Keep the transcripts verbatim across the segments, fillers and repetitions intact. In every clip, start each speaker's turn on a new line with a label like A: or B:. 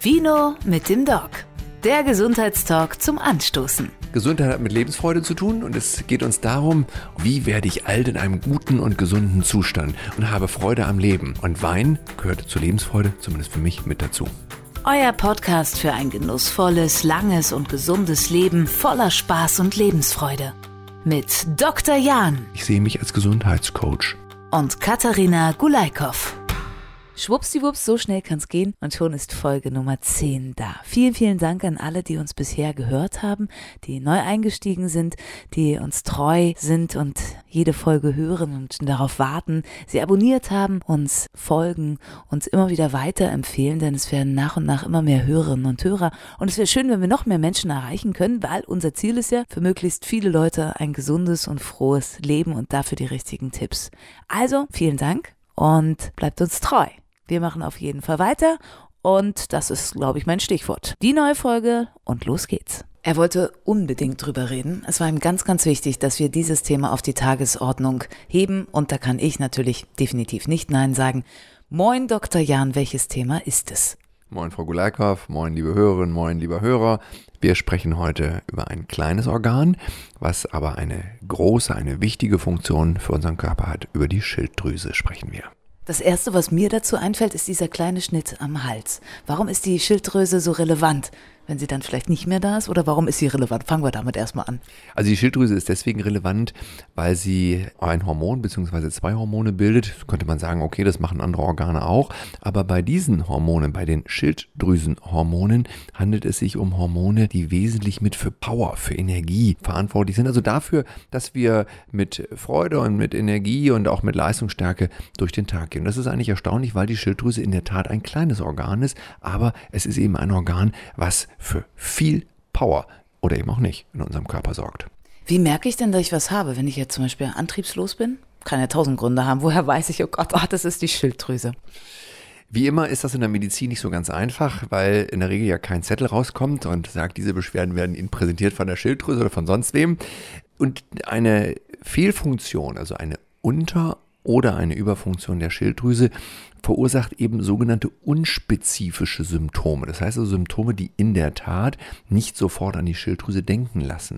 A: Vino mit dem Doc. Der Gesundheitstalk zum Anstoßen.
B: Gesundheit hat mit Lebensfreude zu tun und es geht uns darum, wie werde ich alt in einem guten und gesunden Zustand und habe Freude am Leben. Und Wein gehört zur Lebensfreude, zumindest für mich, mit dazu.
A: Euer Podcast für ein genussvolles, langes und gesundes Leben voller Spaß und Lebensfreude. Mit Doktor Jan.
B: Ich sehe mich als Gesundheitscoach.
A: Und Katharina Gulaikow. Schwuppsdiwupps, so schnell kann's gehen und schon ist Folge Nummer zehn da. Vielen, vielen Dank an alle, die uns bisher gehört haben, die neu eingestiegen sind, die uns treu sind und jede Folge hören und darauf warten, sie abonniert haben, uns folgen, uns immer wieder weiterempfehlen, denn es werden nach und nach immer mehr Hörerinnen und Hörer und es wäre schön, wenn wir noch mehr Menschen erreichen können, weil unser Ziel ist ja, für möglichst viele Leute ein gesundes und frohes Leben und dafür die richtigen Tipps. Also, vielen Dank und bleibt uns treu. Wir machen auf jeden Fall weiter und das ist, glaube ich, mein Stichwort. Die neue Folge und los geht's. Er wollte unbedingt drüber reden. Es war ihm ganz, ganz wichtig, dass wir dieses Thema auf die Tagesordnung heben und da kann ich natürlich definitiv nicht Nein sagen. Moin Doktor Jan, welches Thema ist es?
B: Moin Frau Gulaikow, moin liebe Hörerinnen, moin lieber Hörer. Wir sprechen heute über ein kleines Organ, was aber eine große, eine wichtige Funktion für unseren Körper hat. Über die Schilddrüse sprechen wir.
A: Das Erste, was mir dazu einfällt, ist dieser kleine Schnitt am Hals. Warum ist die Schilddrüse so relevant, wenn sie dann vielleicht nicht mehr da ist? Oder warum ist sie relevant? Fangen wir damit erstmal an.
B: Also die Schilddrüse ist deswegen relevant, weil sie ein Hormon bzw. zwei Hormone bildet. So könnte man sagen, okay, das machen andere Organe auch. Aber bei diesen Hormonen, bei den Schilddrüsenhormonen, handelt es sich um Hormone, die wesentlich mit für Power, für Energie verantwortlich sind. Also dafür, dass wir mit Freude und mit Energie und auch mit Leistungsstärke durch den Tag gehen. Und das ist eigentlich erstaunlich, weil die Schilddrüse in der Tat ein kleines Organ ist, aber es ist eben ein Organ, was für viel Power oder eben auch nicht in unserem Körper sorgt.
A: Wie merke ich denn, dass ich was habe, wenn ich jetzt zum Beispiel antriebslos bin? Kann ja tausend Gründe haben. Woher weiß ich, oh Gott, oh, das ist die Schilddrüse?
B: Wie immer ist das in der Medizin nicht so ganz einfach, weil in der Regel ja kein Zettel rauskommt und sagt, diese Beschwerden werden Ihnen präsentiert von der Schilddrüse oder von sonst wem. Und eine Fehlfunktion, also eine Unter- oder eine Überfunktion der Schilddrüse verursacht eben sogenannte unspezifische Symptome. Das heißt also Symptome, die in der Tat nicht sofort an die Schilddrüse denken lassen.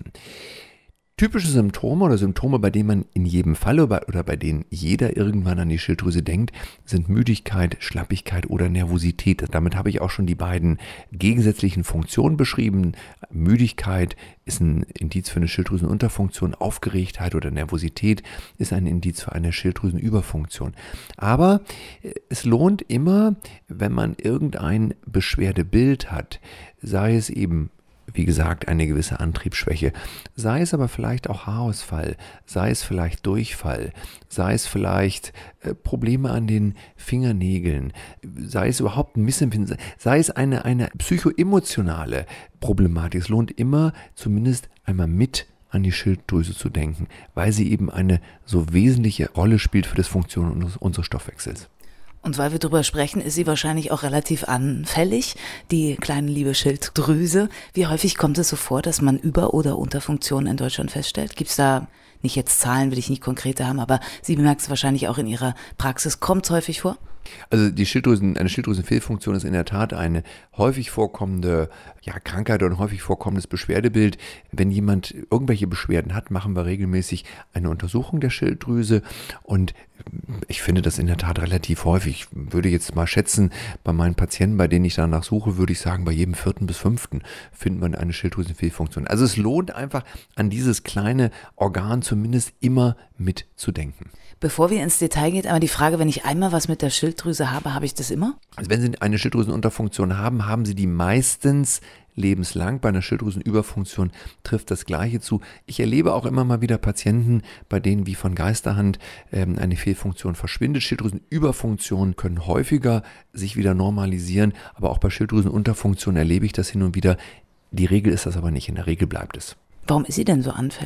B: Typische Symptome oder Symptome, bei denen man in jedem Fall oder bei denen jeder irgendwann an die Schilddrüse denkt, sind Müdigkeit, Schlappigkeit oder Nervosität. Damit habe ich auch schon die beiden gegensätzlichen Funktionen beschrieben. Müdigkeit ist ein Indiz für eine Schilddrüsenunterfunktion, Aufgeregtheit oder Nervosität ist ein Indiz für eine Schilddrüsenüberfunktion. Aber es lohnt immer, wenn man irgendein Beschwerdebild hat, sei es eben wie gesagt, eine gewisse Antriebsschwäche, sei es aber vielleicht auch Haarausfall, sei es vielleicht Durchfall, sei es vielleicht äh, Probleme an den Fingernägeln, sei es überhaupt ein Missempfinden, sei es eine, eine psychoemotionale Problematik. Es lohnt immer, zumindest einmal mit an die Schilddrüse zu denken, weil sie eben eine so wesentliche Rolle spielt für das Funktionieren unseres, unseres Stoffwechsels.
A: Und weil wir drüber sprechen, ist sie wahrscheinlich auch relativ anfällig, die kleine liebe Schilddrüse. Wie häufig kommt es so vor, dass man Über- oder Unterfunktionen in Deutschland feststellt? Gibt es da, nicht jetzt Zahlen, will ich nicht konkrete haben, aber Sie bemerken es wahrscheinlich auch in Ihrer Praxis. Kommt es häufig vor?
B: Also die Schilddrüsen, eine Schilddrüsenfehlfunktion ist in der Tat eine häufig vorkommende ja, Krankheit oder ein häufig vorkommendes Beschwerdebild. Wenn jemand irgendwelche Beschwerden hat, machen wir regelmäßig eine Untersuchung der Schilddrüse und ich finde das in der Tat relativ häufig. Ich würde jetzt mal schätzen, bei meinen Patienten, bei denen ich danach suche, würde ich sagen, bei jedem vierten bis fünften findet man eine Schilddrüsenfehlfunktion. Also es lohnt einfach, an dieses kleine Organ zumindest immer mitzudenken.
A: Bevor wir ins Detail gehen, aber die Frage, wenn ich einmal was mit der Schilddrüse habe, habe ich das immer?
B: Also wenn Sie eine Schilddrüsenunterfunktion haben, haben Sie die meistens lebenslang. Bei einer Schilddrüsenüberfunktion trifft das Gleiche zu. Ich erlebe auch immer mal wieder Patienten, bei denen wie von Geisterhand ähm, eine Fehlfunktion verschwindet. Schilddrüsenüberfunktionen können häufiger sich wieder normalisieren, aber auch bei Schilddrüsenunterfunktionen erlebe ich das hin und wieder. Die Regel ist das aber nicht, in der Regel bleibt es.
A: Warum ist sie denn so anfällig?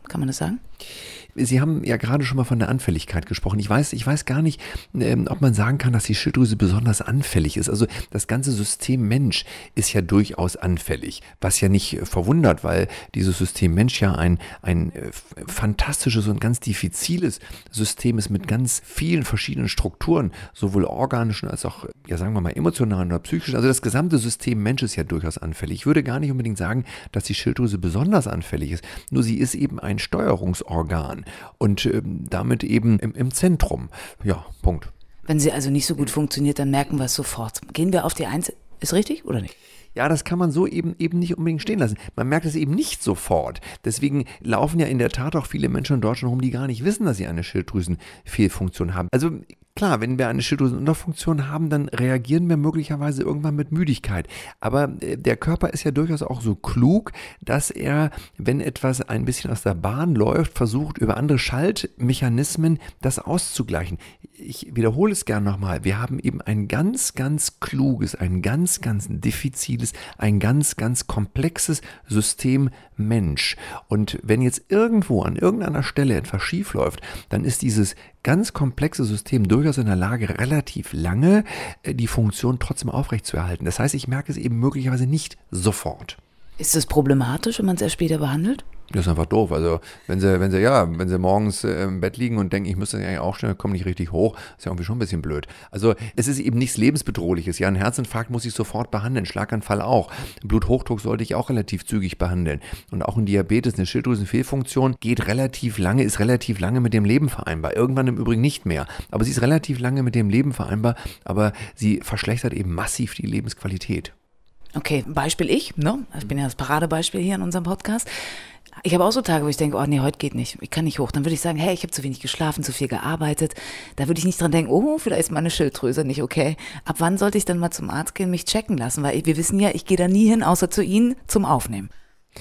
A: Kann man das sagen?
B: Sie haben ja gerade schon mal von der Anfälligkeit gesprochen. Ich weiß, ich weiß gar nicht, ähm, ob man sagen kann, dass die Schilddrüse besonders anfällig ist. Also das ganze System Mensch ist ja durchaus anfällig, was ja nicht verwundert, weil dieses System Mensch ja ein, ein äh, fantastisches und ganz diffiziles System ist mit ganz vielen verschiedenen Strukturen, sowohl organischen als auch, ja sagen wir mal, emotionalen oder psychischen. Also das gesamte System Mensch ist ja durchaus anfällig. Ich würde gar nicht unbedingt sagen, dass die Schilddrüse besonders anfällig ist, nur sie ist eben ein Steuerungsorgan. Und ähm, damit eben im, im Zentrum. Ja, Punkt.
A: Wenn sie also nicht so gut funktioniert, dann merken wir es sofort. Gehen wir auf die Eins. Ist richtig oder nicht?
B: Ja, das kann man so eben eben nicht unbedingt stehen lassen. Man merkt es eben nicht sofort. Deswegen laufen ja in der Tat auch viele Menschen in Deutschland rum, die gar nicht wissen, dass sie eine Schilddrüsenfehlfunktion haben. Also klar, wenn wir eine Schilddrüsenunterfunktion haben, dann reagieren wir möglicherweise irgendwann mit Müdigkeit. Aber der Körper ist ja durchaus auch so klug, dass er, wenn etwas ein bisschen aus der Bahn läuft, versucht, über andere Schaltmechanismen das auszugleichen. Ich wiederhole es gern nochmal. Wir haben eben ein ganz, ganz kluges, ein ganz, ganz diffiziles, ein ganz, ganz komplexes System Mensch. Und wenn jetzt irgendwo an irgendeiner Stelle etwas schief läuft, dann ist dieses ganz komplexe System durchaus in der Lage, relativ lange die Funktion trotzdem aufrechtzuerhalten. Das heißt, ich merke es eben möglicherweise nicht sofort.
A: Ist das problematisch, wenn man es erst später behandelt?
B: Das ist einfach doof. Also wenn sie, wenn sie, ja, wenn sie morgens äh, im Bett liegen und denken, ich müsste eigentlich aufstehen, komme nicht richtig hoch, ist ja irgendwie schon ein bisschen blöd. Also es ist eben nichts Lebensbedrohliches. Ja, ein Herzinfarkt muss ich sofort behandeln, Schlaganfall auch. Bluthochdruck sollte ich auch relativ zügig behandeln. Und auch ein Diabetes, eine Schilddrüsenfehlfunktion geht relativ lange, ist relativ lange mit dem Leben vereinbar. Irgendwann im Übrigen nicht mehr. Aber sie ist relativ lange mit dem Leben vereinbar, aber sie verschlechtert eben massiv die Lebensqualität.
A: Okay, Beispiel ich, ne? Ich bin ja das Paradebeispiel hier in unserem Podcast. Ich habe auch so Tage, wo ich denke, oh nee, heute geht nicht, ich kann nicht hoch. Dann würde ich sagen, hey, ich habe zu wenig geschlafen, zu viel gearbeitet. Da würde ich nicht dran denken, oh, vielleicht ist meine Schilddrüse nicht okay. Ab wann sollte ich dann mal zum Arzt gehen, mich checken lassen? Weil wir wissen ja, ich gehe da nie hin, außer zu Ihnen zum Aufnehmen.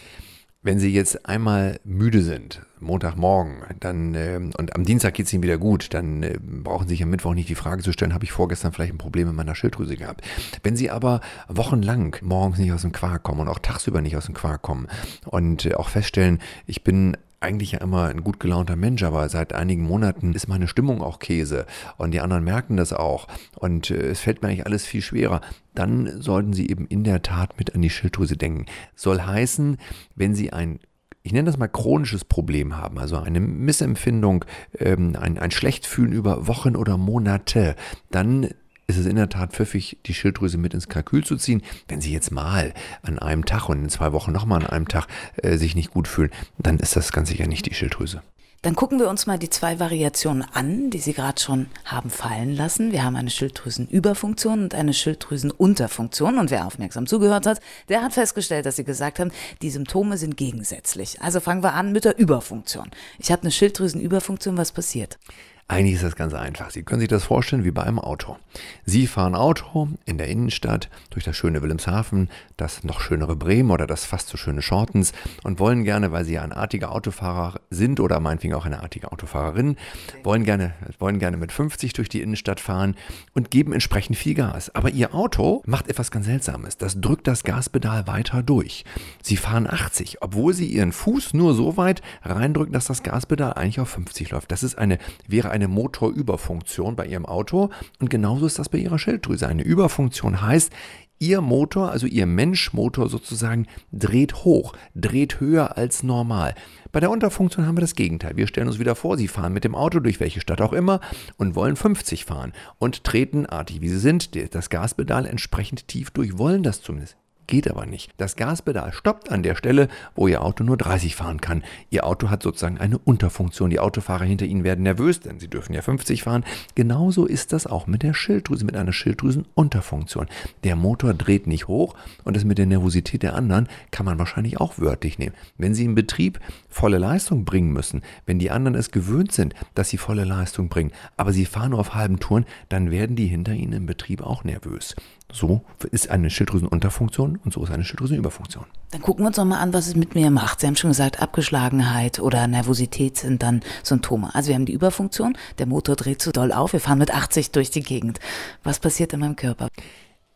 B: Wenn Sie jetzt einmal müde sind, Montagmorgen, dann äh, und am Dienstag geht es Ihnen wieder gut, dann äh, brauchen Sie sich am Mittwoch nicht die Frage zu stellen, habe ich vorgestern vielleicht ein Problem mit meiner Schilddrüse gehabt. Wenn Sie aber wochenlang morgens nicht aus dem Quark kommen und auch tagsüber nicht aus dem Quark kommen und äh, auch feststellen, ich bin eigentlich ja immer ein gut gelaunter Mensch, aber seit einigen Monaten ist meine Stimmung auch Käse und die anderen merken das auch und äh, es fällt mir eigentlich alles viel schwerer. Dann sollten Sie eben in der Tat mit an die Schilddrüse denken. Soll heißen, wenn Sie ein, ich nenne das mal chronisches Problem haben, also eine Missempfindung, ähm, ein, ein Schlechtfühlen über Wochen oder Monate, dann ist es in der Tat pfiffig, die Schilddrüse mit ins Kalkül zu ziehen. Wenn Sie jetzt mal an einem Tag und in zwei Wochen nochmal an einem Tag äh, sich nicht gut fühlen, dann ist das ganz sicher nicht die Schilddrüse.
A: Dann gucken wir uns mal die zwei Variationen an, die Sie gerade schon haben fallen lassen. Wir haben eine Schilddrüsenüberfunktion und eine Schilddrüsenunterfunktion. Und wer aufmerksam zugehört hat, der hat festgestellt, dass Sie gesagt haben, die Symptome sind gegensätzlich. Also fangen wir an mit der Überfunktion. Ich habe eine Schilddrüsenüberfunktion, was passiert?
B: Eigentlich ist das ganz einfach. Sie können sich das vorstellen wie bei einem Auto. Sie fahren Auto in der Innenstadt durch das schöne Wilhelmshaven, das noch schönere Bremen oder das fast so schöne Schortens und wollen gerne, weil sie ein artiger Autofahrer sind oder meinetwegen auch eine artige Autofahrerin, wollen gerne, wollen gerne mit fünfzig durch die Innenstadt fahren und geben entsprechend viel Gas. Aber ihr Auto macht etwas ganz Seltsames. Das drückt das Gaspedal weiter durch. Sie fahren achtzig, obwohl sie ihren Fuß nur so weit reindrücken, dass das Gaspedal eigentlich auf fünfzig läuft. Das ist eine, wäre eine eine Motorüberfunktion bei Ihrem Auto und genauso ist das bei Ihrer Schilddrüse. Eine Überfunktion heißt, Ihr Motor, also Ihr Menschmotor sozusagen, dreht hoch, dreht höher als normal. Bei der Unterfunktion haben wir das Gegenteil. Wir stellen uns wieder vor, Sie fahren mit dem Auto durch welche Stadt auch immer und wollen fünfzig fahren und treten, artig wie Sie sind, das Gaspedal entsprechend tief durch, wollen das zumindest. Geht aber nicht. Das Gaspedal stoppt an der Stelle, wo Ihr Auto nur dreißig fahren kann. Ihr Auto hat sozusagen eine Unterfunktion. Die Autofahrer hinter Ihnen werden nervös, denn sie dürfen ja fünfzig fahren. Genauso ist das auch mit der Schilddrüse, mit einer Schilddrüsenunterfunktion. Der Motor dreht nicht hoch und das mit der Nervosität der anderen kann man wahrscheinlich auch wörtlich nehmen. Wenn Sie im Betrieb volle Leistung bringen müssen, wenn die anderen es gewöhnt sind, dass sie volle Leistung bringen, aber sie fahren nur auf halben Touren, dann werden die hinter Ihnen im Betrieb auch nervös. So ist eine Schilddrüsenunterfunktion und so ist eine Schilddrüsenüberfunktion.
A: Dann gucken wir uns noch mal an, was es mit mir macht. Sie haben schon gesagt, Abgeschlagenheit oder Nervosität sind dann Symptome. Also wir haben die Überfunktion, der Motor dreht zu doll auf, wir fahren mit achtzig durch die Gegend. Was passiert in meinem Körper?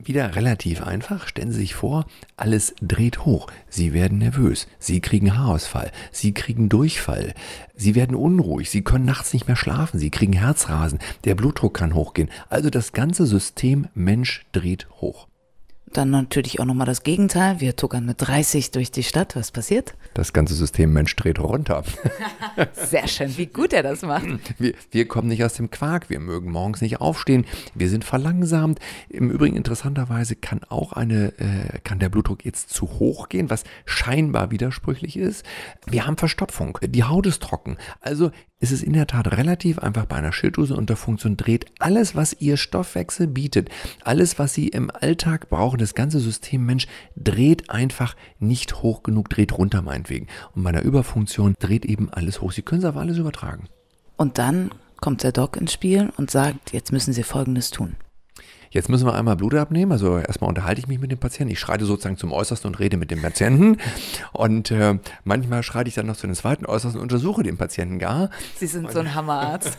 B: Wieder relativ einfach. Stellen Sie sich vor, alles dreht hoch. Sie werden nervös. Sie kriegen Haarausfall. Sie kriegen Durchfall. Sie werden unruhig. Sie können nachts nicht mehr schlafen. Sie kriegen Herzrasen. Der Blutdruck kann hochgehen. Also das ganze System Mensch dreht hoch.
A: Dann natürlich auch nochmal das Gegenteil. Wir tuckern mit dreißig durch die Stadt. Was passiert?
B: Das ganze System Mensch dreht runter.
A: Sehr schön, wie gut er das macht.
B: Wir, wir kommen nicht aus dem Quark. Wir mögen morgens nicht aufstehen. Wir sind verlangsamt. Im Übrigen interessanterweise kann auch eine, äh, kann der Blutdruck jetzt zu hoch gehen, was scheinbar widersprüchlich ist. Wir haben Verstopfung. Die Haut ist trocken. Also ist es in der Tat relativ einfach. Bei einer Schilddrüsenunterfunktion dreht alles, was ihr Stoffwechsel bietet, alles, was sie im Alltag brauchen, das ganze System Mensch dreht einfach nicht hoch genug, dreht runter meinetwegen. Und bei einer Überfunktion dreht eben alles hoch. Sie können es auf alles übertragen.
A: Und dann kommt der Doc ins Spiel und sagt, jetzt müssen Sie Folgendes tun.
B: Jetzt müssen wir einmal Blut abnehmen, also erstmal unterhalte ich mich mit dem Patienten, ich schreite sozusagen zum Äußersten und rede mit dem Patienten und äh, manchmal schreite ich dann noch zu dem zweiten Äußersten und untersuche den Patienten gar.
A: Sie sind so ein Hammerarzt.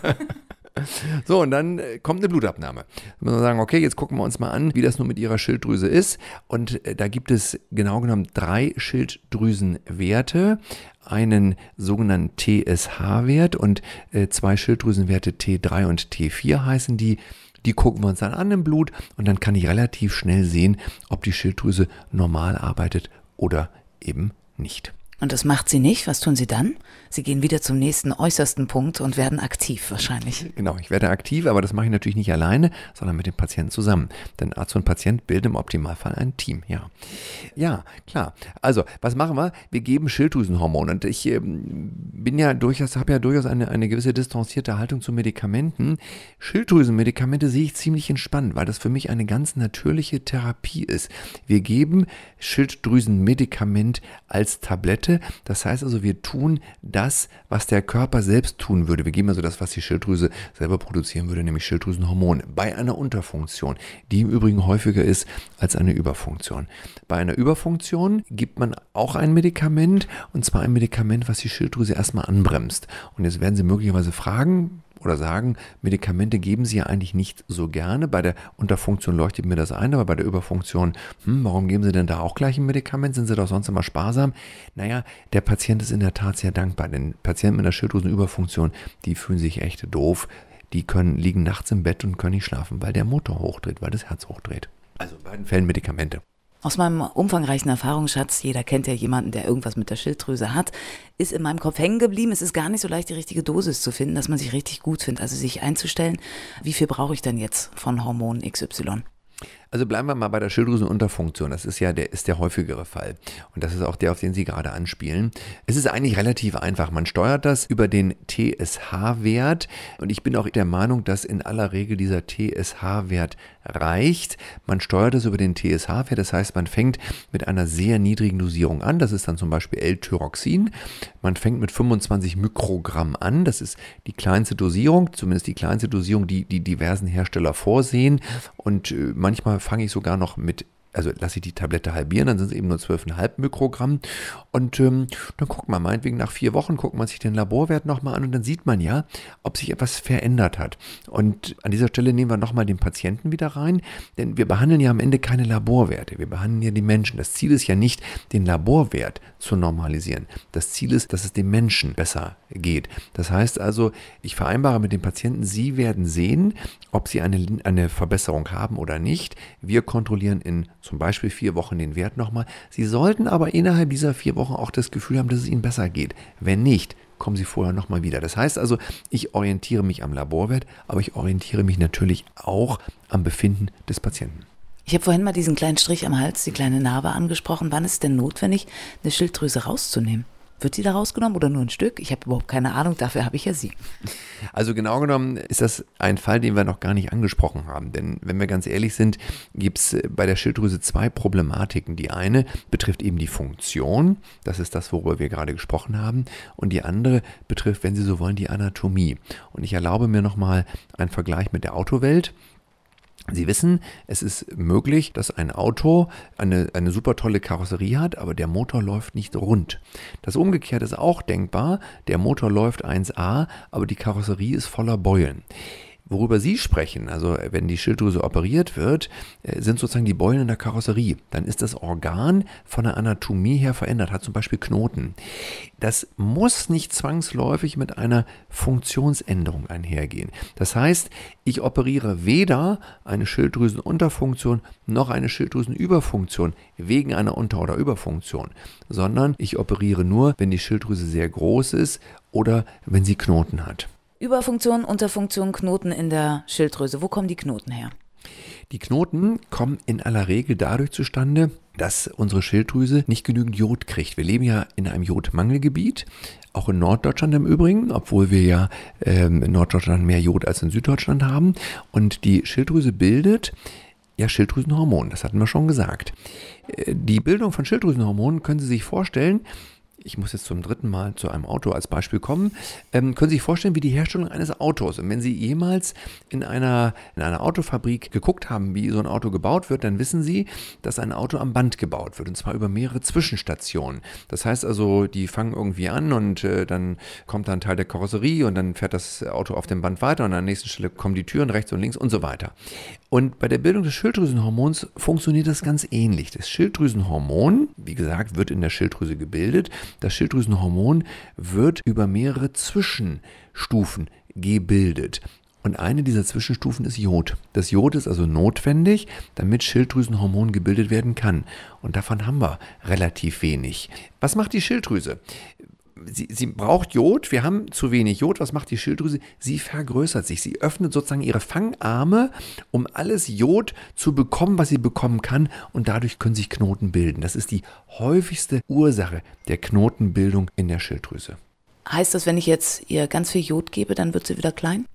B: So, und dann kommt eine Blutabnahme. Da müssen wir sagen, okay, jetzt gucken wir uns mal an, wie das nun mit Ihrer Schilddrüse ist. Und da gibt es genau genommen drei Schilddrüsenwerte, einen sogenannten T S H-Wert und äh, zwei Schilddrüsenwerte T drei und T vier heißen die. Die gucken wir uns dann an im Blut und dann kann ich relativ schnell sehen, ob die Schilddrüse normal arbeitet oder eben nicht.
A: Und das macht sie nicht. Was tun Sie dann? Sie gehen wieder zum nächsten äußersten Punkt und werden aktiv wahrscheinlich.
B: Genau, ich werde aktiv, aber das mache ich natürlich nicht alleine, sondern mit dem Patienten zusammen. Denn Arzt und Patient bilden im Optimalfall ein Team, ja. Ja, klar. Also, was machen wir? Wir geben Schilddrüsenhormone. Und ich äh, bin ja durchaus, habe ja durchaus eine, eine gewisse distanzierte Haltung zu Medikamenten. Schilddrüsenmedikamente sehe ich ziemlich entspannt, weil das für mich eine ganz natürliche Therapie ist. Wir geben Schilddrüsenmedikament als Tablette. Das heißt also, wir tun das, was der Körper selbst tun würde. Wir geben also das, was die Schilddrüse selber produzieren würde, nämlich Schilddrüsenhormone. Bei einer Unterfunktion, die im Übrigen häufiger ist als eine Überfunktion. Bei einer Überfunktion gibt man auch ein Medikament, und zwar ein Medikament, was die Schilddrüse erstmal anbremst. Und jetzt werden Sie möglicherweise fragen oder sagen, Medikamente geben Sie ja eigentlich nicht so gerne. Bei der Unterfunktion leuchtet mir das ein, aber bei der Überfunktion, hm, warum geben Sie denn da auch gleich ein Medikament? Sind Sie doch sonst immer sparsam? Naja, der Patient ist in der Tat sehr dankbar, denn Patienten mit einer Schilddrüsenüberfunktion, die fühlen sich echt doof. Die können liegen nachts im Bett und können nicht schlafen, weil der Motor hochdreht, weil das Herz hochdreht. Also in beiden Fällen Medikamente.
A: Aus meinem umfangreichen Erfahrungsschatz, jeder kennt ja jemanden, der irgendwas mit der Schilddrüse hat, ist in meinem Kopf hängen geblieben. Es ist gar nicht so leicht, die richtige Dosis zu finden, dass man sich richtig gut findet. Also sich einzustellen, wie viel brauche ich denn jetzt von Hormon X Y?
B: Also bleiben wir mal bei der Schilddrüsenunterfunktion. Das ist ja der, ist der häufigere Fall. Und das ist auch der, auf den Sie gerade anspielen. Es ist eigentlich relativ einfach. Man steuert das über den T S H-Wert. Und ich bin auch der Meinung, dass in aller Regel dieser T S H-Wert reicht. Man steuert es über den T S H-Wert. Das heißt, man fängt mit einer sehr niedrigen Dosierung an. Das ist dann zum Beispiel L-Tyroxin. Man fängt mit fünfundzwanzig Mikrogramm an. Das ist die kleinste Dosierung, zumindest die kleinste Dosierung, die die diversen Hersteller vorsehen. Und äh, manchmal fange ich sogar noch mit, also lasse ich die Tablette halbieren, dann sind es eben nur zwölf Komma fünf Mikrogramm. Und ähm, dann guckt man meinetwegen nach vier Wochen, guckt man sich den Laborwert nochmal an und dann sieht man ja, ob sich etwas verändert hat. Und an dieser Stelle nehmen wir nochmal den Patienten wieder rein, denn wir behandeln ja am Ende keine Laborwerte, wir behandeln ja die Menschen. Das Ziel ist ja nicht, den Laborwert zu normalisieren. Das Ziel ist, dass es dem Menschen besser geht. Das heißt also, ich vereinbare mit dem Patienten, Sie werden sehen, ob Sie eine, eine Verbesserung haben oder nicht. Wir kontrollieren in zum Beispiel vier Wochen den Wert nochmal. Sie sollten aber innerhalb dieser vier Wochen auch das Gefühl haben, dass es Ihnen besser geht. Wenn nicht, kommen Sie vorher nochmal wieder. Das heißt also, ich orientiere mich am Laborwert, aber ich orientiere mich natürlich auch am Befinden des Patienten.
A: Ich habe vorhin mal diesen kleinen Strich am Hals, die kleine Narbe angesprochen. Wann ist es denn notwendig, eine Schilddrüse rauszunehmen? Wird sie da rausgenommen oder nur ein Stück? Ich habe überhaupt keine Ahnung, dafür habe ich ja Sie.
B: Also genau genommen ist das ein Fall, den wir noch gar nicht angesprochen haben. Denn wenn wir ganz ehrlich sind, gibt es bei der Schilddrüse zwei Problematiken. Die eine betrifft eben die Funktion, das ist das, worüber wir gerade gesprochen haben. Und die andere betrifft, wenn Sie so wollen, die Anatomie. Und ich erlaube mir nochmal einen Vergleich mit der Autowelt. Sie wissen, es ist möglich, dass ein Auto eine, eine super tolle Karosserie hat, aber der Motor läuft nicht rund. Das Umgekehrte ist auch denkbar. Der Motor läuft eins a, aber die Karosserie ist voller Beulen. Worüber Sie sprechen, also wenn die Schilddrüse operiert wird, sind sozusagen die Beulen in der Karosserie. Dann ist das Organ von der Anatomie her verändert, hat zum Beispiel Knoten. Das muss nicht zwangsläufig mit einer Funktionsänderung einhergehen. Das heißt, ich operiere weder eine Schilddrüsenunterfunktion noch eine Schilddrüsenüberfunktion wegen einer Unter- oder Überfunktion, sondern ich operiere nur, wenn die Schilddrüse sehr groß ist oder wenn sie Knoten hat.
A: Überfunktion, Unterfunktion, Knoten in der Schilddrüse. Wo kommen die Knoten her?
B: Die Knoten kommen in aller Regel dadurch zustande, dass unsere Schilddrüse nicht genügend Jod kriegt. Wir leben ja in einem Jodmangelgebiet, auch in Norddeutschland im Übrigen, obwohl wir ja ähm, in Norddeutschland mehr Jod als in Süddeutschland haben. Und die Schilddrüse bildet ja Schilddrüsenhormone, das hatten wir schon gesagt. Die Bildung von Schilddrüsenhormonen können Sie sich vorstellen, ich muss jetzt zum dritten Mal zu einem Auto als Beispiel kommen, ähm, können Sie sich vorstellen, wie die Herstellung eines Autos. Und wenn Sie jemals in einer, in einer Autofabrik geguckt haben, wie so ein Auto gebaut wird, dann wissen Sie, dass ein Auto am Band gebaut wird, und zwar über mehrere Zwischenstationen. Das heißt also, die fangen irgendwie an und äh, dann kommt da ein Teil der Karosserie und dann fährt das Auto auf dem Band weiter und an der nächsten Stelle kommen die Türen rechts und links und so weiter. Und bei der Bildung des Schilddrüsenhormons funktioniert das ganz ähnlich. Das Schilddrüsenhormon, wie gesagt, wird in der Schilddrüse gebildet. Das Schilddrüsenhormon wird über mehrere Zwischenstufen gebildet. Und eine dieser Zwischenstufen ist Jod. Das Jod ist also notwendig, damit Schilddrüsenhormon gebildet werden kann. Und davon haben wir relativ wenig. Was macht die Schilddrüse? Sie, sie braucht Jod, wir haben zu wenig Jod. Was macht die Schilddrüse? Sie vergrößert sich. Sie öffnet sozusagen ihre Fangarme, um alles Jod zu bekommen, was sie bekommen kann. Und dadurch können sich Knoten bilden. Das ist die häufigste Ursache der Knotenbildung in der Schilddrüse.
A: Heißt das, wenn ich jetzt ihr ganz viel Jod gebe, dann wird sie wieder klein?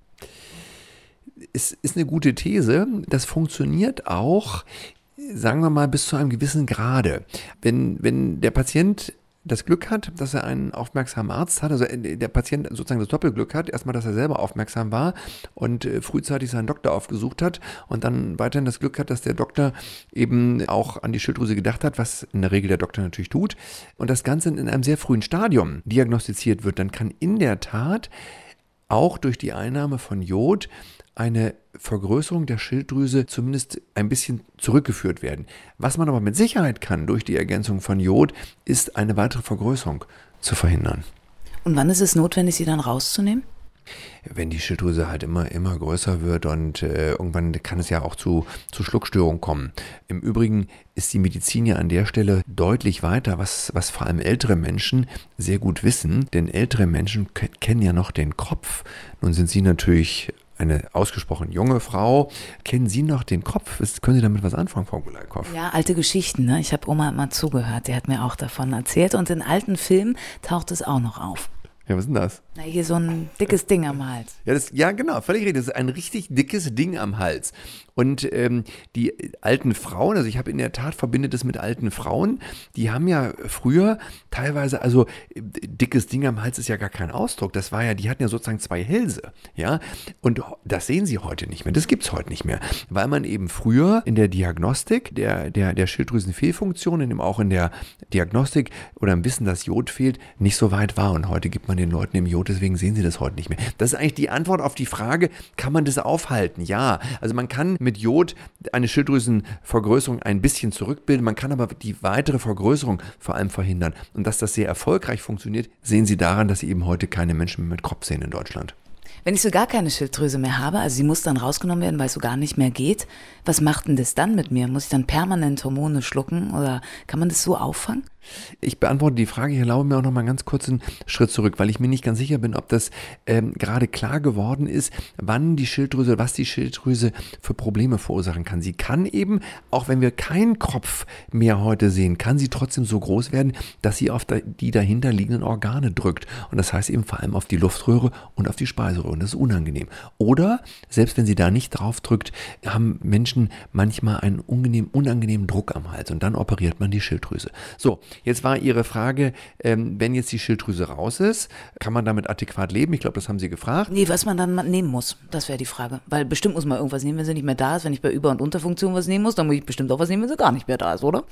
B: Es ist eine gute These. Das funktioniert auch, sagen wir mal, bis zu einem gewissen Grade. Wenn, wenn der Patient das Glück hat, dass er einen aufmerksamen Arzt hat, also der Patient sozusagen das Doppelglück hat, erstmal, dass er selber aufmerksam war und frühzeitig seinen Doktor aufgesucht hat und dann weiterhin das Glück hat, dass der Doktor eben auch an die Schilddrüse gedacht hat, was in der Regel der Doktor natürlich tut, und das Ganze in einem sehr frühen Stadium diagnostiziert wird, dann kann in der Tat auch durch die Einnahme von Jod eine Vergrößerung der Schilddrüse zumindest ein bisschen zurückgeführt werden. Was man aber mit Sicherheit kann durch die Ergänzung von Jod, ist eine weitere Vergrößerung zu verhindern.
A: Und wann ist es notwendig, sie dann rauszunehmen?
B: Wenn die Schilddrüse halt immer, immer größer wird und äh, irgendwann kann es ja auch zu, zu Schluckstörungen kommen. Im Übrigen ist die Medizin ja an der Stelle deutlich weiter, was, was vor allem ältere Menschen sehr gut wissen, denn ältere Menschen k- kennen ja noch den Kopf. Nun sind sie natürlich eine ausgesprochen junge Frau. Kennen Sie noch den Kopf? Ist, können Sie damit was anfangen, Frau Gulaikow?
A: Ja, alte Geschichten. Ne? Ich habe Oma immer zugehört. Die hat mir auch davon erzählt. Und in alten Filmen taucht es auch noch auf.
B: Ja, was ist denn das?
A: Na, hier so ein dickes Ding am Hals.
B: Ja, das, ja, genau, völlig richtig. Das ist ein richtig dickes Ding am Hals. Und ähm, die alten Frauen, also ich habe in der Tat verbindet es mit alten Frauen, die haben ja früher teilweise, also dickes Ding am Hals ist ja gar kein Ausdruck. Das war ja, die hatten ja sozusagen zwei Hälse, ja. Und das sehen sie heute nicht mehr. Das gibt es heute nicht mehr, weil man eben früher in der Diagnostik der, der, der Schilddrüsenfehlfunktionen, eben auch in der Diagnostik oder im Wissen, dass Jod fehlt, nicht so weit war. Und heute gibt man den Leuten im Jod, deswegen sehen sie das heute nicht mehr. Das ist eigentlich die Antwort auf die Frage, kann man das aufhalten? Ja, also man kann mit Jod eine Schilddrüsenvergrößerung ein bisschen zurückbilden, man kann aber die weitere Vergrößerung vor allem verhindern. Und dass das sehr erfolgreich funktioniert, sehen Sie daran, dass Sie eben heute keine Menschen mehr mit Kopf sehen in Deutschland.
A: Wenn ich so gar keine Schilddrüse mehr habe, also sie muss dann rausgenommen werden, weil es so gar nicht mehr geht, was macht denn das dann mit mir? Muss ich dann permanent Hormone schlucken oder kann man das so auffangen?
B: Ich beantworte die Frage, ich erlaube mir auch noch mal einen ganz kurzen Schritt zurück, weil ich mir nicht ganz sicher bin, ob das ähm, gerade klar geworden ist, wann die Schilddrüse, was die Schilddrüse für Probleme verursachen kann. Sie kann eben, auch wenn wir keinen Kopf mehr heute sehen, kann sie trotzdem so groß werden, dass sie auf die dahinter liegenden Organe drückt. Und das heißt eben vor allem auf die Luftröhre und auf die Speiseröhre. Und das ist unangenehm. Oder, selbst wenn sie da nicht drauf drückt, haben Menschen manchmal einen unangenehmen, unangenehmen Druck am Hals. Und dann operiert man die Schilddrüse. So, jetzt war Ihre Frage, ähm, wenn jetzt die Schilddrüse raus ist, kann man damit adäquat leben? Ich glaube, das haben Sie gefragt.
A: Nee, was man dann nehmen muss, das wäre die Frage. Weil bestimmt muss man irgendwas nehmen, wenn sie nicht mehr da ist. Wenn ich bei Über- und Unterfunktion was nehmen muss, dann muss ich bestimmt auch was nehmen, wenn sie gar nicht mehr da ist, oder?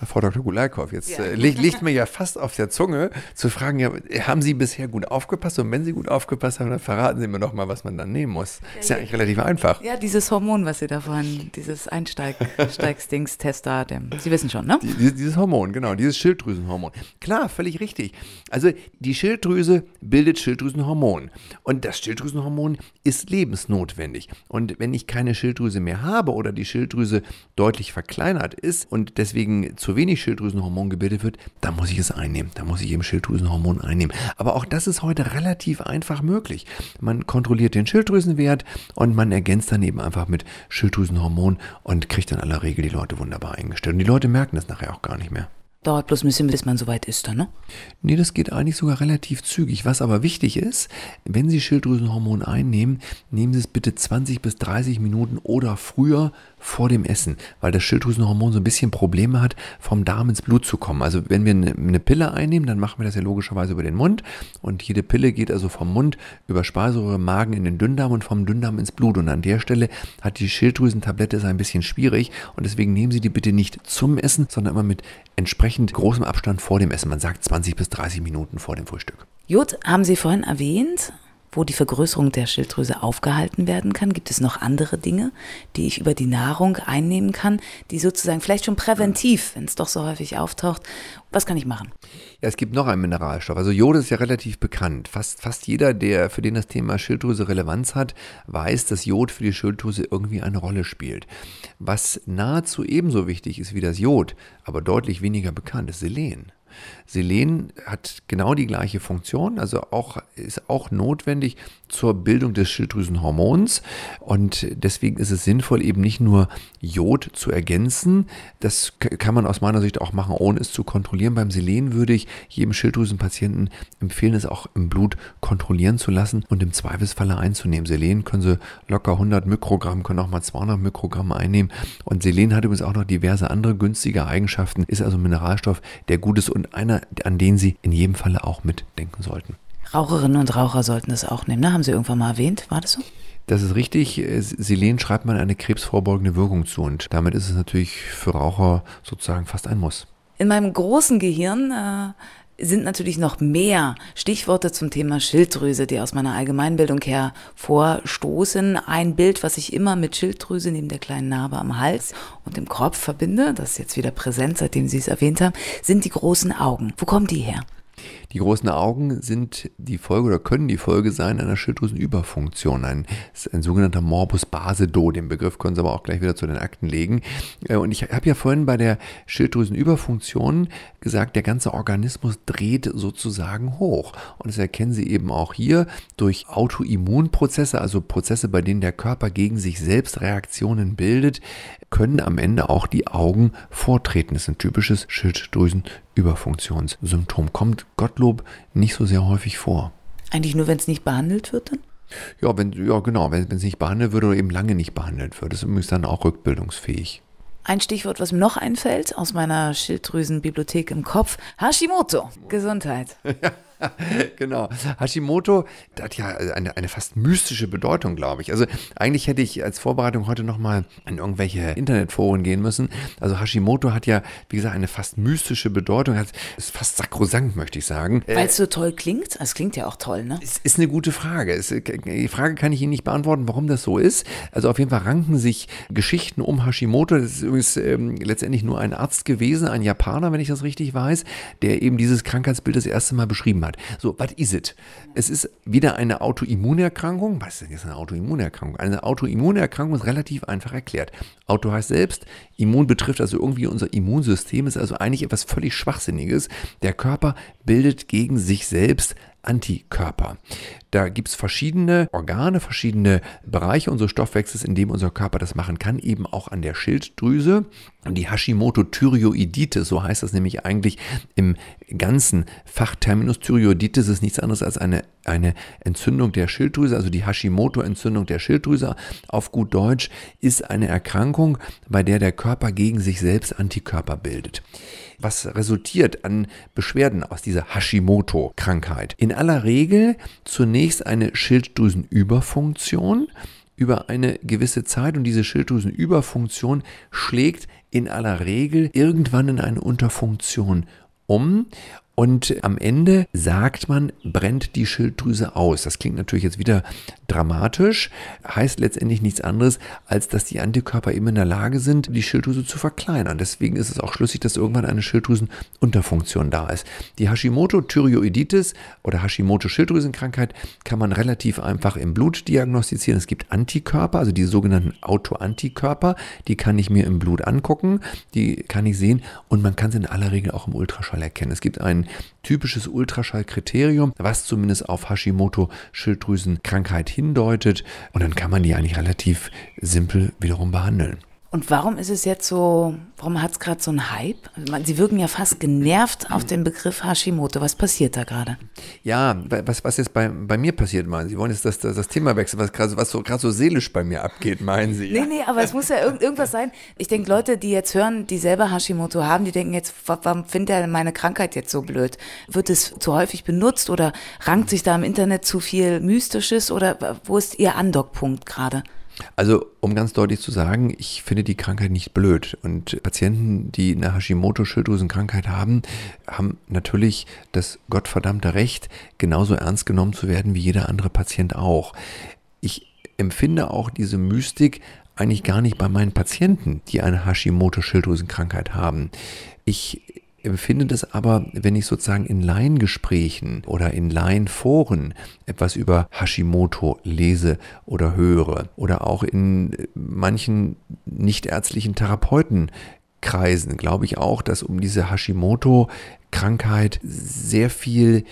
B: Frau Doktor Gulaikow, jetzt
A: Ja.
B: äh, liegt, liegt mir ja fast auf der Zunge zu fragen, ja, haben Sie bisher gut aufgepasst? Und wenn Sie gut aufgepasst haben, dann verraten Sie mir doch mal, was man dann nehmen muss. Ist ja eigentlich relativ einfach.
A: Ja, dieses Hormon, was Sie da vorhin, dieses Einsteigsdings-Tester, Sie wissen schon, ne?
B: Die, dieses Hormon, genau, dieses Schilddrüsenhormon. Klar, völlig richtig. Also die Schilddrüse bildet Schilddrüsenhormon. Und das Schilddrüsenhormon ist lebensnotwendig. Und wenn ich keine Schilddrüse mehr habe oder die Schilddrüse deutlich verkleinert ist und deswegen zu wenig Schilddrüsenhormon gebildet wird, dann muss ich es einnehmen. Da muss ich eben Schilddrüsenhormon einnehmen. Aber auch das ist heute relativ einfach möglich. Man kontrolliert den Schilddrüsenwert und man ergänzt dann eben einfach mit Schilddrüsenhormon und kriegt dann in aller Regel die Leute wunderbar eingestellt. Und die Leute merken das nachher auch gar nicht mehr.
A: Dauert bloß ein bisschen, bis man soweit ist dann, ne?
B: Nee, das geht eigentlich sogar relativ zügig. Was aber wichtig ist, wenn Sie Schilddrüsenhormon einnehmen, nehmen Sie es bitte zwanzig bis dreißig Minuten oder früher vor dem Essen, weil das Schilddrüsenhormon so ein bisschen Probleme hat, vom Darm ins Blut zu kommen. Also wenn wir eine, eine Pille einnehmen, dann machen wir das ja logischerweise über den Mund und jede Pille geht also vom Mund über Speiseröhre, Magen in den Dünndarm und vom Dünndarm ins Blut. Und an der Stelle hat die Schilddrüsentablette es ein bisschen schwierig und deswegen nehmen Sie die bitte nicht zum Essen, sondern immer mit entsprechend großem Abstand vor dem Essen. Man sagt zwanzig bis dreißig Minuten vor dem Frühstück.
A: Jod, haben Sie vorhin erwähnt, wo die Vergrößerung der Schilddrüse aufgehalten werden kann. Gibt es noch andere Dinge, die ich über die Nahrung einnehmen kann, die sozusagen vielleicht schon präventiv, wenn es doch so häufig auftaucht, was kann ich machen?
B: Ja, es gibt noch einen Mineralstoff. Also Jod ist ja relativ bekannt. Fast, fast jeder, der für den das Thema Schilddrüse Relevanz hat, weiß, dass Jod für die Schilddrüse irgendwie eine Rolle spielt. Was nahezu ebenso wichtig ist wie das Jod, aber deutlich weniger bekannt, ist Selen. Selen hat genau die gleiche Funktion, also auch, ist auch notwendig zur Bildung des Schilddrüsenhormons und deswegen ist es sinnvoll, eben nicht nur Jod zu ergänzen, das kann man aus meiner Sicht auch machen, ohne es zu kontrollieren. Beim Selen würde ich jedem Schilddrüsenpatienten empfehlen, es auch im Blut kontrollieren zu lassen und im Zweifelsfalle einzunehmen. Selen können Sie locker hundert Mikrogramm, können auch mal zweihundert Mikrogramm einnehmen und Selen hat übrigens auch noch diverse andere günstige Eigenschaften, ist also ein Mineralstoff, der gut ist und einer, an den Sie in jedem Falle auch mitdenken sollten.
A: Raucherinnen und Raucher sollten das auch nehmen, ne? Haben Sie irgendwann mal erwähnt, war das so?
B: Das ist richtig. Selen schreibt man eine krebsvorbeugende Wirkung zu und damit ist es natürlich für Raucher sozusagen fast ein Muss.
A: In meinem großen Gehirn äh, sind natürlich noch mehr Stichworte zum Thema Schilddrüse, die aus meiner Allgemeinbildung her vorstoßen. Ein Bild, was ich immer mit Schilddrüse neben der kleinen Narbe am Hals und dem Kopf verbinde, das ist jetzt wieder präsent, seitdem Sie es erwähnt haben, sind die großen Augen. Wo kommen die her?
B: Die großen Augen sind die Folge oder können die Folge sein einer Schilddrüsenüberfunktion. Ein, das ist ein sogenannter Morbus Basedow. Den Begriff können Sie aber auch gleich wieder zu den Akten legen. Und ich habe ja vorhin bei der Schilddrüsenüberfunktion gesagt, der ganze Organismus dreht sozusagen hoch. Und das erkennen Sie eben auch hier durch Autoimmunprozesse, also Prozesse, bei denen der Körper gegen sich selbst Reaktionen bildet, können am Ende auch die Augen vortreten. Das ist ein typisches Schilddrüsenüberfunktionssymptom. Kommt Gottlob nicht so sehr häufig vor.
A: Eigentlich nur, wenn es nicht behandelt wird dann?
B: Ja, wenn, ja genau, wenn es nicht behandelt wird oder eben lange nicht behandelt wird. Das ist übrigens dann auch rückbildungsfähig.
A: Ein Stichwort, was mir noch einfällt aus meiner Schilddrüsenbibliothek im Kopf, Hashimoto, Gesundheit.
B: Genau. Hashimoto, das hat ja eine, eine fast mystische Bedeutung, glaube ich. Also eigentlich hätte ich als Vorbereitung heute nochmal in irgendwelche Internetforen gehen müssen. Also Hashimoto hat ja, wie gesagt, eine fast mystische Bedeutung. Hat, ist fast sakrosankt, möchte ich sagen.
A: Weil es so toll klingt? Es klingt ja auch toll, ne?
B: Es ist eine gute Frage. Es, die Frage kann ich Ihnen nicht beantworten, warum das so ist. Also auf jeden Fall ranken sich Geschichten um Hashimoto. Das ist übrigens ähm, letztendlich nur ein Arzt gewesen, ein Japaner, wenn ich das richtig weiß, der eben dieses Krankheitsbild das erste Mal beschrieben hat. So, was ist es? Es ist wieder eine Autoimmunerkrankung. Was ist denn jetzt eine Autoimmunerkrankung? Eine Autoimmunerkrankung ist relativ einfach erklärt. Auto heißt selbst, Immun betrifft also irgendwie unser Immunsystem, ist also eigentlich etwas völlig Schwachsinniges. Der Körper bildet gegen sich selbst Antikörper. Da gibt es verschiedene Organe, verschiedene Bereiche unseres Stoffwechsels, in dem unser Körper das machen kann, eben auch an der Schilddrüse. Und die Hashimoto-Thyreoiditis, so heißt das nämlich eigentlich im ganzen Fachterminus. Thyreoiditis ist nichts anderes als eine, eine Entzündung der Schilddrüse, also die Hashimoto-Entzündung der Schilddrüse auf gut Deutsch ist eine Erkrankung, bei der der Körper gegen sich selbst Antikörper bildet. Was resultiert an Beschwerden aus dieser Hashimoto-Krankheit? In aller Regel zunächst eine Schilddrüsenüberfunktion über eine gewisse Zeit und diese Schilddrüsenüberfunktion schlägt in aller Regel irgendwann in eine Unterfunktion um. Und am Ende sagt man, brennt die Schilddrüse aus. Das klingt natürlich jetzt wieder dramatisch, heißt letztendlich nichts anderes, als dass die Antikörper eben in der Lage sind, die Schilddrüse zu verkleinern. Deswegen ist es auch schlüssig, dass irgendwann eine Schilddrüsenunterfunktion da ist. Die Hashimoto-Thyreoiditis oder Hashimoto-Schilddrüsenkrankheit kann man relativ einfach im Blut diagnostizieren. Es gibt Antikörper, also die sogenannten Autoantikörper, die kann ich mir im Blut angucken, die kann ich sehen und man kann sie in aller Regel auch im Ultraschall erkennen. Es gibt ein typisches Ultraschallkriterium, was zumindest auf Hashimoto-Schilddrüsenkrankheit hindeutet und dann kann man die eigentlich relativ simpel wiederum behandeln.
A: Und warum ist es jetzt so, warum hat es gerade so einen Hype? Sie wirken ja fast genervt auf den Begriff Hashimoto. Was passiert da gerade?
B: Ja, was, was jetzt bei, bei mir passiert, meinen Sie? Sie wollen jetzt das, das, das Thema wechseln, was gerade was so, gerade so seelisch bei mir abgeht, meinen Sie?
A: Nee, nee, aber es muss ja irgend, irgendwas sein. Ich denke, Leute, die jetzt hören, die selber Hashimoto haben, die denken jetzt, warum findet er meine Krankheit jetzt so blöd? Wird es zu häufig benutzt oder rankt sich da im Internet zu viel Mystisches oder wo ist Ihr Andockpunkt gerade?
B: Also, um ganz deutlich zu sagen, ich finde die Krankheit nicht blöd. Und Patienten, die eine Hashimoto-Schilddrüsenkrankheit haben, haben natürlich das gottverdammte Recht, genauso ernst genommen zu werden wie jeder andere Patient auch. Ich empfinde auch diese Mystik eigentlich gar nicht bei meinen Patienten, die eine Hashimoto-Schilddrüsenkrankheit haben. Ich empfinde das aber, wenn ich sozusagen in Laiengesprächen oder in Laienforen etwas über Hashimoto lese oder höre oder auch in manchen nichtärztlichen Therapeutenkreisen, glaube ich auch, dass um diese Hashimoto-Krankheit sehr viel,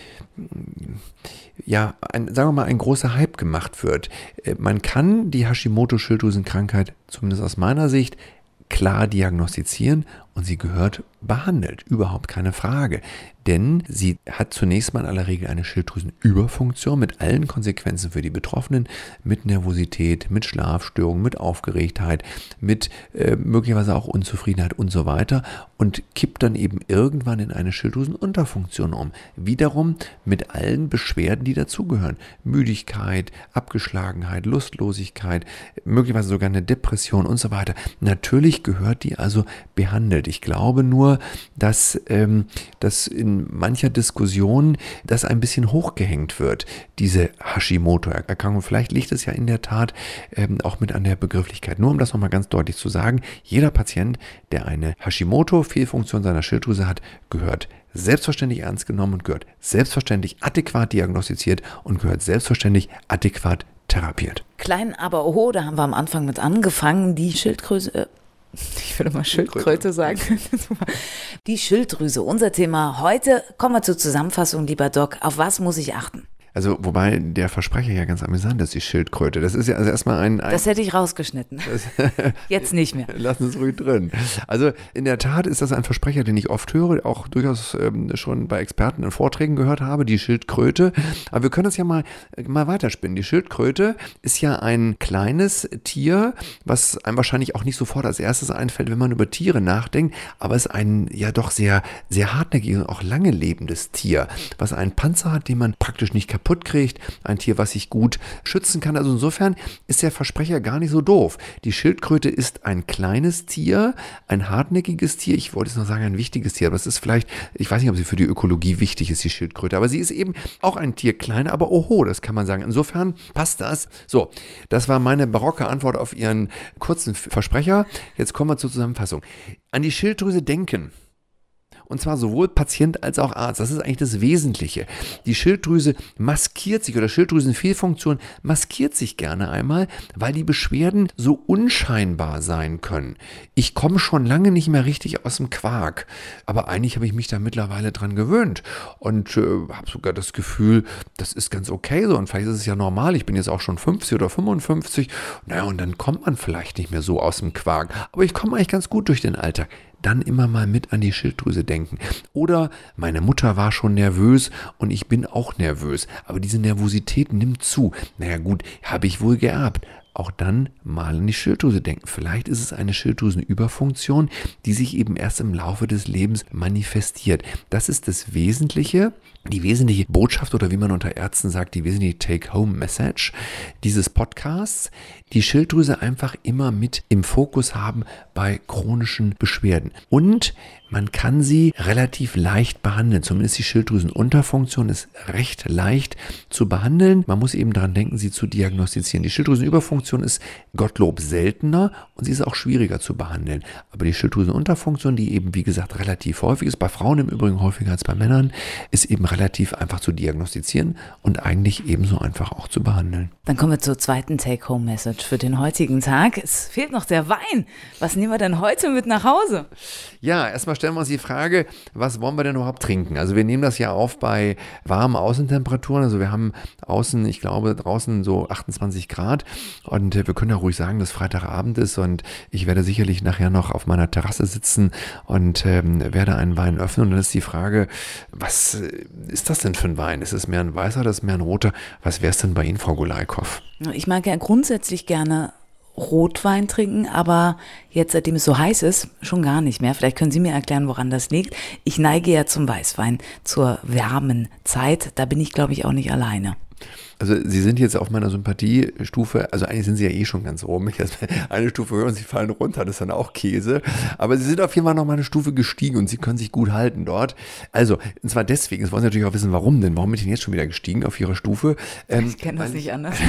B: ja, ein, sagen wir mal, ein großer Hype gemacht wird. Man kann die Hashimoto-Schilddrüsenkrankheit, zumindest aus meiner Sicht, klar diagnostizieren und sie gehört behandelt, überhaupt keine Frage. Denn sie hat zunächst mal in aller Regel eine Schilddrüsenüberfunktion mit allen Konsequenzen für die Betroffenen, mit Nervosität, mit Schlafstörungen, mit Aufgeregtheit, mit äh, möglicherweise auch Unzufriedenheit und so weiter und kippt dann eben irgendwann in eine Schilddrüsenunterfunktion um. Wiederum mit allen Beschwerden, die dazugehören. Müdigkeit, Abgeschlagenheit, Lustlosigkeit, möglicherweise sogar eine Depression und so weiter. Natürlich gehört die also behandelt. Ich glaube nur, dass ähm, das in mancher Diskussion das ein bisschen hochgehängt wird, diese Hashimoto-Erkrankung. Vielleicht liegt es ja in der Tat ähm, auch mit an der Begrifflichkeit. Nur um das nochmal ganz deutlich zu sagen, jeder Patient, der eine Hashimoto-Fehlfunktion seiner Schilddrüse hat, gehört selbstverständlich ernst genommen und gehört selbstverständlich adäquat diagnostiziert und gehört selbstverständlich adäquat therapiert.
A: Klein, aber oho, da haben wir am Anfang mit angefangen, die Schilddrüse... Äh Ich würde mal Schildkröte sagen. Die Schilddrüse, unser Thema heute. Kommen wir zur Zusammenfassung, lieber Doc. Auf was muss ich achten?
B: Also, wobei der Versprecher ja ganz amüsant ist, die Schildkröte. Das ist ja also erstmal ein... ein
A: das hätte ich rausgeschnitten. Jetzt nicht mehr.
B: Lassen Sie es ruhig drin. Also, in der Tat ist das ein Versprecher, den ich oft höre, auch durchaus ähm, schon bei Experten in Vorträgen gehört habe, die Schildkröte. Aber wir können das ja mal, mal weiterspinnen. Die Schildkröte ist ja ein kleines Tier, was einem wahrscheinlich auch nicht sofort als erstes einfällt, wenn man über Tiere nachdenkt, aber es ist ein ja doch sehr, sehr hartnäckiges und auch lange lebendes Tier, was einen Panzer hat, den man praktisch nicht kaputt kriegt, ein Tier, was sich gut schützen kann. Also insofern ist der Versprecher gar nicht so doof. Die Schildkröte ist ein kleines Tier, ein hartnäckiges Tier. Ich wollte jetzt noch sagen, ein wichtiges Tier, aber es ist vielleicht, ich weiß nicht, ob sie für die Ökologie wichtig ist, die Schildkröte, aber sie ist eben auch ein Tier, klein, aber oho, das kann man sagen. Insofern passt das. So, das war meine barocke Antwort auf Ihren kurzen Versprecher. Jetzt kommen wir zur Zusammenfassung. An die Schilddrüse denken. Und zwar sowohl Patient als auch Arzt. Das ist eigentlich das Wesentliche. Die Schilddrüse maskiert sich oder Schilddrüsenfehlfunktion maskiert sich gerne einmal, weil die Beschwerden so unscheinbar sein können. Ich komme schon lange nicht mehr richtig aus dem Quark, aber eigentlich habe ich mich da mittlerweile dran gewöhnt und äh, habe sogar das Gefühl, das ist ganz okay so und vielleicht ist es ja normal. Ich bin jetzt auch schon fünfzig oder fünfundfünfzig. Naja, und dann kommt man vielleicht nicht mehr so aus dem Quark. Aber ich komme eigentlich ganz gut durch den Alltag. Dann immer mal mit an die Schilddrüse denken. Oder meine Mutter war schon nervös und ich bin auch nervös. Aber diese Nervosität nimmt zu. Naja gut, habe ich wohl geerbt. auch dann mal an die Schilddrüse denken. Vielleicht ist es eine Schilddrüsenüberfunktion, die sich eben erst im Laufe des Lebens manifestiert. Das ist das Wesentliche, die wesentliche Botschaft oder wie man unter Ärzten sagt, die wesentliche Take-Home-Message dieses Podcasts. Die Schilddrüse einfach immer mit im Fokus haben bei chronischen Beschwerden. Und man kann sie relativ leicht behandeln. Zumindest die Schilddrüsenunterfunktion ist recht leicht zu behandeln. Man muss eben daran denken, sie zu diagnostizieren. Die Schilddrüsenüberfunktion ist Gottlob seltener und sie ist auch schwieriger zu behandeln. Aber die Schilddrüsenunterfunktion, die eben wie gesagt relativ häufig ist, bei Frauen im Übrigen häufiger als bei Männern, ist eben relativ einfach zu diagnostizieren und eigentlich ebenso einfach auch zu behandeln.
A: Dann kommen wir zur zweiten Take-Home-Message für den heutigen Tag. Es fehlt noch der Wein. Was nehmen wir denn heute mit nach Hause?
B: Ja, erstmal stellen wir uns die Frage, was wollen wir denn überhaupt trinken? Also wir nehmen das ja auf bei warmen Außentemperaturen. Also wir haben außen, ich glaube, draußen so achtundzwanzig Grad und wir können ja ruhig sagen, dass Freitagabend ist und ich werde sicherlich nachher noch auf meiner Terrasse sitzen und ähm, werde einen Wein öffnen. Und dann ist die Frage, was ist das denn für ein Wein? Ist es mehr ein weißer oder ist es mehr ein roter? Was wäre es denn bei Ihnen, Frau Gulaikow?
A: Ich mag ja grundsätzlich gerne Rotwein trinken, aber jetzt, seitdem es so heiß ist, schon gar nicht mehr. Vielleicht können Sie mir erklären, woran das liegt. Ich neige ja zum Weißwein, zur warmen Zeit. Da bin ich, glaube ich, auch nicht alleine.
B: Also Sie sind jetzt auf meiner Sympathiestufe, also eigentlich sind Sie ja eh schon ganz oben. Eine Stufe höher und Sie fallen runter, das ist dann auch Käse. Aber Sie sind auf jeden Fall noch mal eine Stufe gestiegen und Sie können sich gut halten dort. Also, und zwar deswegen, jetzt wollen Sie natürlich auch wissen, warum denn? Warum bin ich denn jetzt schon wieder gestiegen auf Ihrer Stufe?
A: Ähm, ich kenne das nicht anders.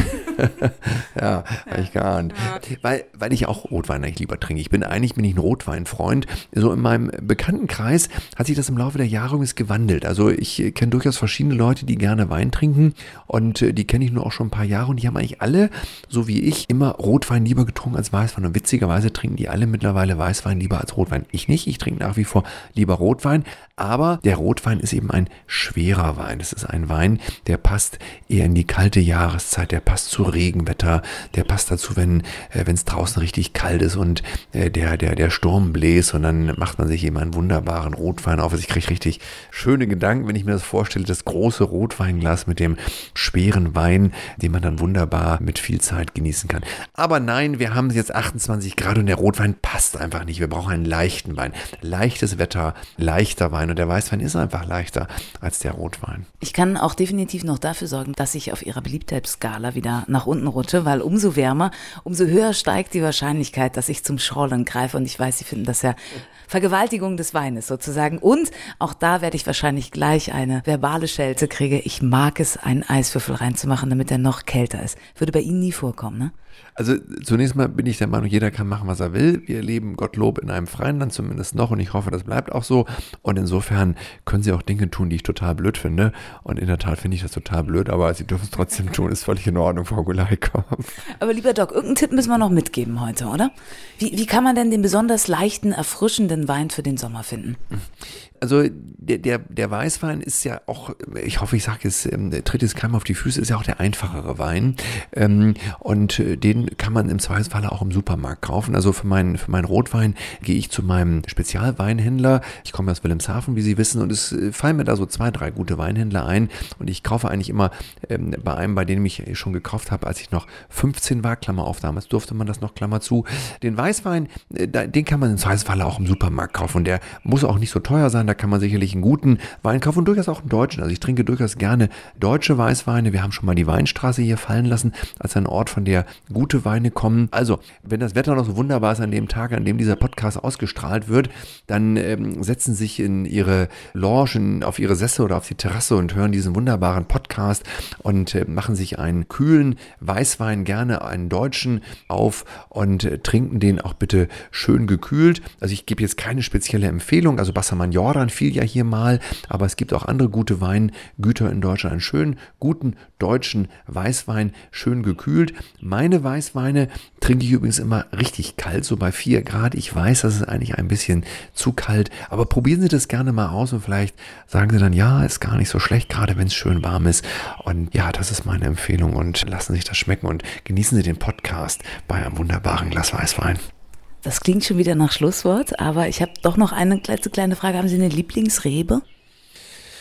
B: Ja, habe ich geahnt. Ja. Weil, weil ich auch Rotwein eigentlich lieber trinke. Ich bin eigentlich bin ich ein Rotweinfreund. So in meinem Bekanntenkreis hat sich das im Laufe der Jahre übrigens gewandelt. Also ich kenne durchaus verschiedene Leute, die gerne Wein trinken und die kenne ich nur auch schon ein paar Jahre und die haben eigentlich alle, so wie ich, immer Rotwein lieber getrunken als Weißwein. Und witzigerweise trinken die alle mittlerweile Weißwein lieber als Rotwein. Ich nicht, ich trinke nach wie vor lieber Rotwein, aber der Rotwein ist eben ein schwerer Wein. Das ist ein Wein, der passt eher in die kalte Jahreszeit, der passt zu Regenwetter, der passt dazu, wenn äh, wenn es draußen richtig kalt ist und äh, der, der, der Sturm bläst und dann macht man sich eben einen wunderbaren Rotwein auf. Also ich kriege richtig schöne Gedanken, wenn ich mir das vorstelle, das große Rotweinglas mit dem schweren Wein, den man dann wunderbar mit viel Zeit genießen kann. Aber nein, wir haben jetzt achtundzwanzig Grad und der Rotwein passt einfach nicht. Wir brauchen einen leichten Wein. Leichtes Wetter, leichter Wein und der Weißwein ist einfach leichter als der Rotwein.
A: Ich kann auch definitiv noch dafür sorgen, dass ich auf Ihrer Beliebtheitsskala wieder nach unten rutsche, weil umso wärmer, umso höher steigt die Wahrscheinlichkeit, dass ich zum Schorlen greife und ich weiß, Sie finden das ja Vergewaltigung des Weines sozusagen und auch da werde ich wahrscheinlich gleich eine verbale Schelte kriege. Ich mag es, einen Eiswürfel reinzumachen, damit er noch kälter ist. Würde bei Ihnen nie vorkommen, ne?
B: Also zunächst mal bin ich der Meinung, jeder kann machen, was er will. Wir leben Gottlob in einem freien Land zumindest noch und ich hoffe, das bleibt auch so. Und insofern können Sie auch Dinge tun, die ich total blöd finde. Und in der Tat finde ich das total blöd, aber Sie dürfen es trotzdem tun, ist völlig in Ordnung, Frau Gulaikow.
A: Aber lieber Doc, irgendeinen Tipp müssen wir noch mitgeben heute, oder? Wie, wie kann man denn den besonders leichten, erfrischenden Wein für den Sommer finden?
B: Also der, der, der Weißwein ist ja auch, ich hoffe, ich sage es, ähm, tritt jetzt keinem auf die Füße, ist ja auch der einfachere Wein. Ähm, und den kann man im Zweifelsfall auch im Supermarkt kaufen. Also für meinen, für meinen Rotwein gehe ich zu meinem Spezialweinhändler. Ich komme aus Wilhelmshaven, wie Sie wissen, und es fallen mir da so zwei, drei gute Weinhändler ein. Und ich kaufe eigentlich immer ähm, bei einem, bei dem ich schon gekauft habe, als ich noch fünfzehn war, Klammer auf, damals durfte man das noch, Klammer zu. Den Weißwein, äh, den kann man im Zweifelsfall auch im Supermarkt kaufen. Und der muss auch nicht so teuer sein. Da kann man sicherlich einen guten Wein kaufen und durchaus auch einen deutschen. Also ich trinke durchaus gerne deutsche Weißweine. Wir haben schon mal die Weinstraße hier fallen lassen, als ein Ort, von der gute Weine kommen. Also, wenn das Wetter noch so wunderbar ist an dem Tag, an dem dieser Podcast ausgestrahlt wird, dann ähm, setzen sich in ihre Lounge, in, auf ihre Sessel oder auf die Terrasse und hören diesen wunderbaren Podcast und äh, machen sich einen kühlen Weißwein, gerne einen deutschen, auf und äh, trinken den auch bitte schön gekühlt. Also ich gebe jetzt keine spezielle Empfehlung, also Bassermann Jordan fiel ja hier mal, aber es gibt auch andere gute Weingüter in Deutschland, einen schönen, guten deutschen Weißwein, schön gekühlt. Meine Weißweine trinke ich übrigens immer richtig kalt, so bei vier Grad. Ich weiß, das ist eigentlich ein bisschen zu kalt, aber probieren Sie das gerne mal aus und vielleicht sagen Sie dann, ja, ist gar nicht so schlecht, gerade wenn es schön warm ist. Und ja, das ist meine Empfehlung und lassen Sie sich das schmecken und genießen Sie den Podcast bei einem wunderbaren Glas Weißwein.
A: Das klingt schon wieder nach Schlusswort, aber ich habe doch noch eine kleine Frage. Haben Sie eine Lieblingsrebe?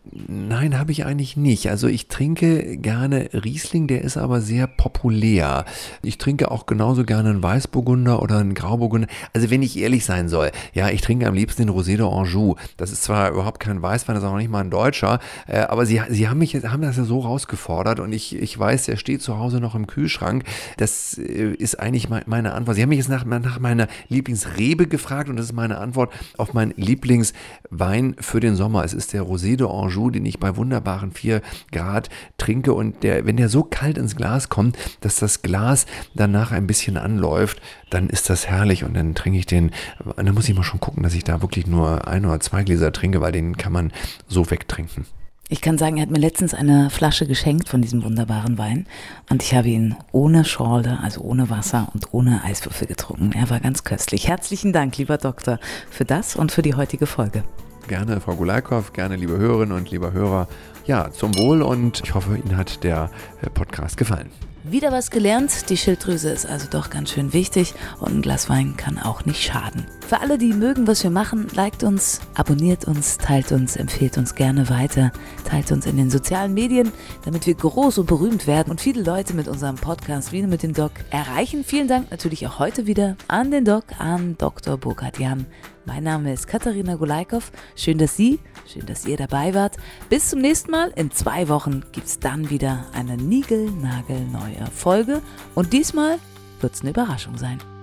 B: Nein, habe ich eigentlich nicht. Also ich trinke gerne Riesling, der ist aber sehr populär. Ich trinke auch genauso gerne einen Weißburgunder oder einen Grauburgunder. Also wenn ich ehrlich sein soll, ja, ich trinke am liebsten den Rosé d'Anjou. Das ist zwar überhaupt kein Weißwein, das ist auch noch nicht mal ein Deutscher, äh, aber sie, sie haben mich haben das ja so rausgefordert und ich, ich weiß, der steht zu Hause noch im Kühlschrank. Das äh, ist eigentlich me- meine Antwort. Sie haben mich jetzt nach, nach meiner Lieblingsrebe gefragt und das ist meine Antwort auf meinen Lieblingswein für den Sommer. Es ist der Rosé d'Anjou, den ich bei wunderbaren vier Grad trinke und der, wenn der so kalt ins Glas kommt, dass das Glas danach ein bisschen anläuft, dann ist das herrlich und dann trinke ich den, dann muss ich mal schon gucken, dass ich da wirklich nur ein oder zwei Gläser trinke, weil den kann man so wegtrinken.
A: Ich kann sagen, er hat mir letztens eine Flasche geschenkt von diesem wunderbaren Wein und ich habe ihn ohne Schorle, also ohne Wasser und ohne Eiswürfel getrunken. Er war ganz köstlich. Herzlichen Dank, lieber Doktor, für das und für die heutige Folge.
B: Gerne, Frau Gulaikow, gerne, liebe Hörerinnen und lieber Hörer. Ja, zum Wohl und ich hoffe, Ihnen hat der Podcast gefallen.
A: Wieder was gelernt, die Schilddrüse ist also doch ganz schön wichtig und ein Glas Wein kann auch nicht schaden. Für alle, die mögen, was wir machen, liked uns, abonniert uns, teilt uns, empfehlt uns gerne weiter, teilt uns in den sozialen Medien, damit wir groß und berühmt werden und viele Leute mit unserem Podcast Wiene mit dem Doc erreichen. Vielen Dank natürlich auch heute wieder an den Doc, an Doktor Burkhard Jahn. Mein Name ist Katharina Gulaikow. Schön, dass Sie, schön, dass ihr dabei wart. Bis zum nächsten Mal. In zwei Wochen gibt es dann wieder eine niegelnagelneue Folge. Und diesmal wird es eine Überraschung sein.